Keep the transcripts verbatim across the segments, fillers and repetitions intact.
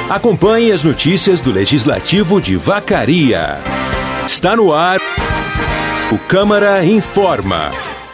Acompanhe as notícias do Legislativo de Vacaria. Está no ar o Câmara Informa.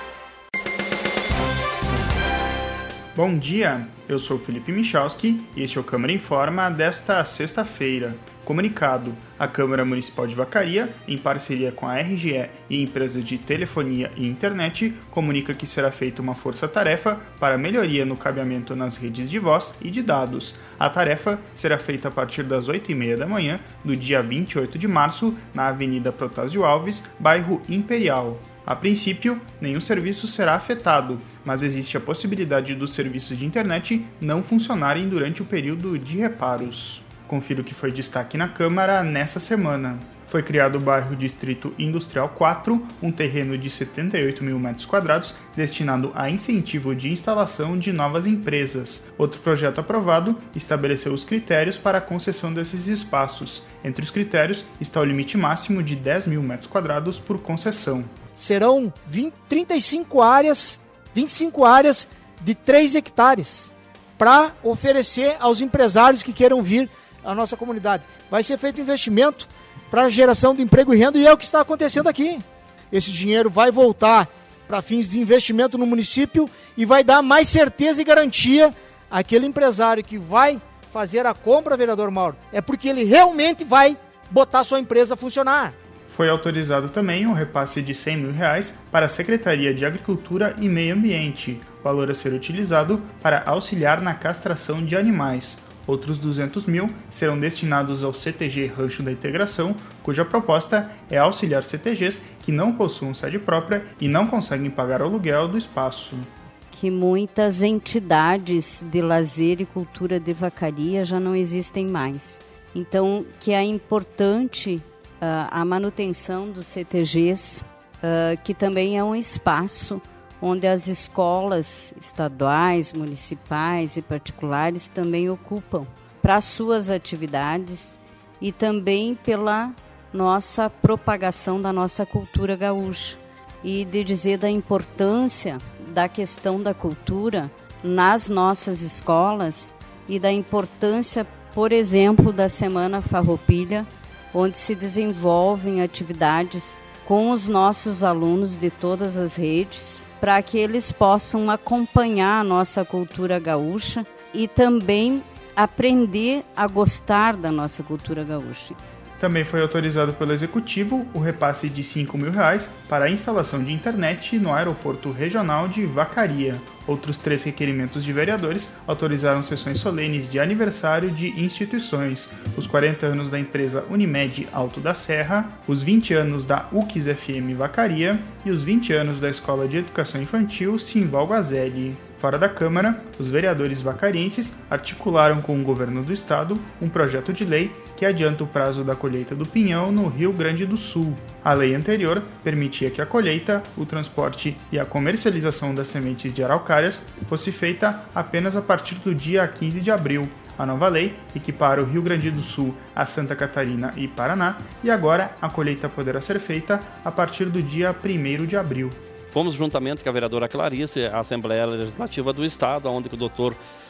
Bom dia, eu sou Felipe Michalski e este é o Câmara Informa desta sexta-feira. Comunicado: a Câmara Municipal de Vacaria, em parceria com a R G E e empresas de telefonia e internet, comunica que será feita uma força-tarefa para melhoria no cabeamento nas redes de voz e de dados. A tarefa será feita a partir das oito e meia da manhã do dia vinte e oito de março, na Avenida Protásio Alves, bairro Imperial. A princípio, nenhum serviço será afetado, mas existe a possibilidade dos serviços de internet não funcionarem durante o período de reparos. Confira o que foi destaque na Câmara nessa semana. Foi criado o bairro Distrito Industrial quatro, um terreno de setenta e oito mil metros quadrados, destinado a incentivo de instalação de novas empresas. Outro projeto aprovado estabeleceu os critérios para a concessão desses espaços. Entre os critérios está o limite máximo de dez mil metros quadrados por concessão. Serão vinte, trinta e cinco áreas, vinte e cinco áreas de três hectares para oferecer aos empresários que queiram vir à nossa comunidade. Vai ser feito investimento para geração de emprego e renda e é o que está acontecendo aqui. Esse dinheiro vai voltar para fins de investimento no município e vai dar mais certeza e garantia àquele empresário que vai fazer a compra, vereador Mauro, é porque ele realmente vai botar sua empresa a funcionar. Foi autorizado também um repasse de cem mil reais para a Secretaria de Agricultura e Meio Ambiente, valor a ser utilizado para auxiliar na castração de animais. Outros duzentos mil serão destinados ao C T G Rancho da Integração, cuja proposta é auxiliar C T Gs que não possuam sede própria e não conseguem pagar o aluguel do espaço. Que muitas entidades de lazer e cultura de Vacaria já não existem mais. Então, que é importante uh, a manutenção dos C T Gs, uh, que também é um espaço onde as escolas estaduais, municipais e particulares também ocupam para suas atividades e também pela nossa propagação da nossa cultura gaúcha e de dizer da importância da questão da cultura nas nossas escolas e da importância, por exemplo, da Semana Farroupilha, onde se desenvolvem atividades com os nossos alunos de todas as redes, para que eles possam acompanhar a nossa cultura gaúcha e também aprender a gostar da nossa cultura gaúcha. Também foi autorizado pelo Executivo o repasse de cinco mil reais para a instalação de internet no Aeroporto Regional de Vacaria. Outros três requerimentos de vereadores autorizaram sessões solenes de aniversário de instituições: os quarenta anos da empresa Unimed Alto da Serra, os vinte anos da U C I S F M Vacaria e os vinte anos da Escola de Educação Infantil Simval Gazelli. Fora da Câmara, os vereadores vacarienses articularam com o governo do estado um projeto de lei que adianta o prazo da colheita do pinhão no Rio Grande do Sul. A lei anterior permitia que a colheita, o transporte e a comercialização das sementes de araucárias fosse feita apenas a partir do dia quinze de abril. A nova lei equipara o Rio Grande do Sul a Santa Catarina e Paraná e agora a colheita poderá ser feita a partir do dia primeiro de abril. Fomos juntamente com a vereadora Clarice, a Assembleia Legislativa do Estado, onde o doutor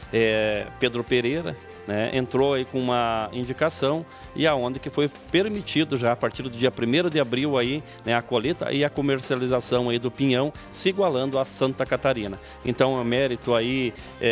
é, Pedro Pereira, né, entrou aí com uma indicação e aonde que foi permitido já a partir do dia primeiro de abril aí, né, a colheita e a comercialização aí do pinhão se igualando a Santa Catarina. Então é mérito aí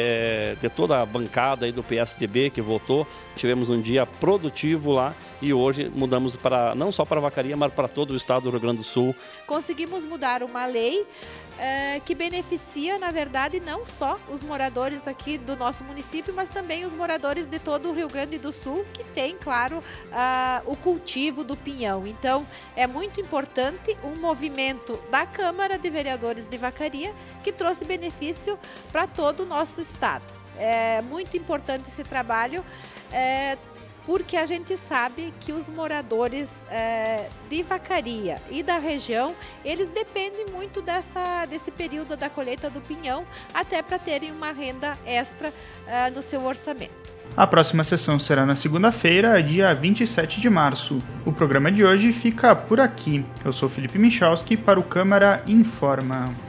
é, de toda a bancada aí do P S D B que votou. Tivemos um dia produtivo lá e hoje mudamos para não só para Vacaria, mas para todo o estado do Rio Grande do Sul. Conseguimos mudar uma lei é, que beneficia, na verdade, não só os moradores aqui do nosso município, mas também os moradores de todo o Rio Grande do Sul, que tem, claro, uh, o cultivo do pinhão. Então, é muito importante um movimento da Câmara de Vereadores de Vacaria que trouxe benefício para todo o nosso estado. É muito importante esse trabalho, é, porque a gente sabe que os moradores é, de Vacaria e da região, eles dependem muito dessa, desse período da colheita do pinhão, até para terem uma renda extra é, no seu orçamento. A próxima sessão será na segunda-feira, dia vinte e sete de março. O programa de hoje fica por aqui. Eu sou Felipe Michalski para o Câmara Informa.